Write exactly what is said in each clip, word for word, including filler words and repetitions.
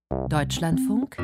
Deutschlandfunk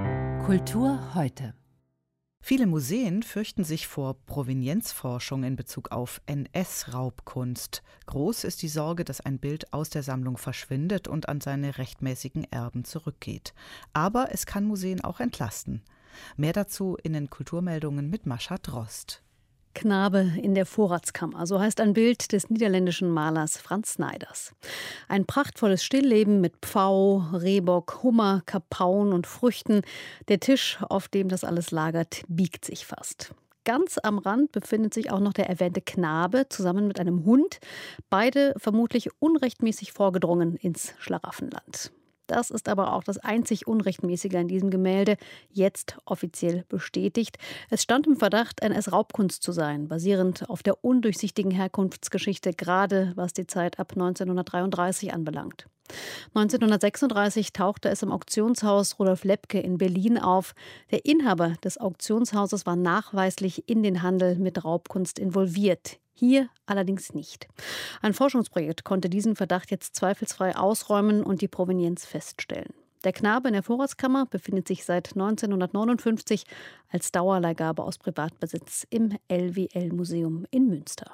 Kultur heute. Viele Museen fürchten sich vor Provenienzforschung in Bezug auf N S-Raubkunst. Groß ist die Sorge, dass ein Bild aus der Sammlung verschwindet und an seine rechtmäßigen Erben zurückgeht. Aber es kann Museen auch entlasten. Mehr dazu in den Kulturmeldungen mit Mascha Drost. Knabe in der Vorratskammer, so heißt ein Bild des niederländischen Malers Frans Snyders. Ein prachtvolles Stillleben mit Pfau, Rehbock, Hummer, Kapaun und Früchten. Der Tisch, auf dem das alles lagert, biegt sich fast. Ganz am Rand befindet sich auch noch der erwähnte Knabe zusammen mit einem Hund. Beide vermutlich unrechtmäßig vorgedrungen ins Schlaraffenland. Das ist aber auch das einzig Unrechtmäßige an diesem Gemälde, jetzt offiziell bestätigt. Es stand im Verdacht, N S-Raubkunst zu sein, basierend auf der undurchsichtigen Herkunftsgeschichte, gerade was die Zeit ab neunzehnhundertdreiunddreißig anbelangt. neunzehnhundertsechsunddreißig tauchte es im Auktionshaus Rudolf Lepke in Berlin auf. Der Inhaber des Auktionshauses war nachweislich in den Handel mit Raubkunst involviert. Hier allerdings nicht. Ein Forschungsprojekt konnte diesen Verdacht jetzt zweifelsfrei ausräumen und die Provenienz feststellen. Der Knabe in der Vorratskammer befindet sich seit neunzehnhundertneunundfünfzig als Dauerleihgabe aus Privatbesitz im L W L-Museum in Münster.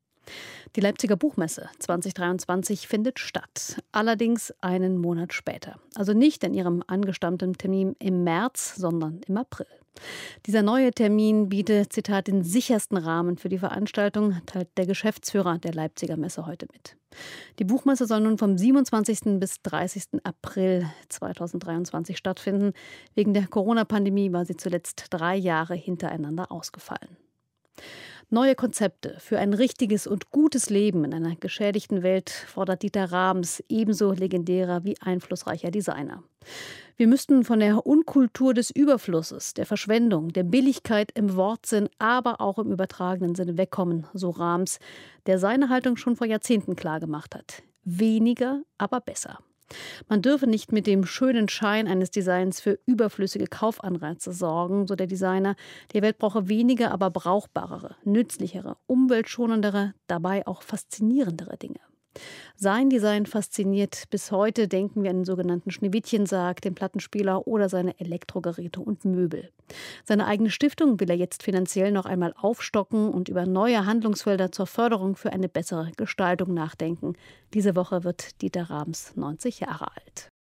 Die Leipziger Buchmesse zwanzig dreiundzwanzig findet statt, allerdings einen Monat später. Also nicht in ihrem angestammten Termin im März, sondern im April. Dieser neue Termin bietet, Zitat, den sichersten Rahmen für die Veranstaltung, teilt der Geschäftsführer der Leipziger Messe heute mit. Die Buchmesse soll nun vom siebenundzwanzigsten bis dreißigsten April zweitausenddreiundzwanzig stattfinden. Wegen der Corona-Pandemie war sie zuletzt drei Jahre hintereinander ausgefallen. Neue Konzepte für ein richtiges und gutes Leben in einer geschädigten Welt fordert Dieter Rams, ebenso legendärer wie einflussreicher Designer. Wir müssten von der Unkultur des Überflusses, der Verschwendung, der Billigkeit im Wortsinn, aber auch im übertragenen Sinne wegkommen, so Rams, der seine Haltung schon vor Jahrzehnten klargemacht hat. Weniger, aber besser. Man dürfe nicht mit dem schönen Schein eines Designs für überflüssige Kaufanreize sorgen, so der Designer. Die Welt brauche weniger, aber brauchbarere, nützlichere, umweltschonendere, dabei auch faszinierendere Dinge. Sein Design fasziniert bis heute, denken wir an den sogenannten Schneewittchensarg, den Plattenspieler oder seine Elektrogeräte und Möbel. Seine eigene Stiftung will er jetzt finanziell noch einmal aufstocken und über neue Handlungsfelder zur Förderung für eine bessere Gestaltung nachdenken. Diese Woche wird Dieter Rams neunzig Jahre alt.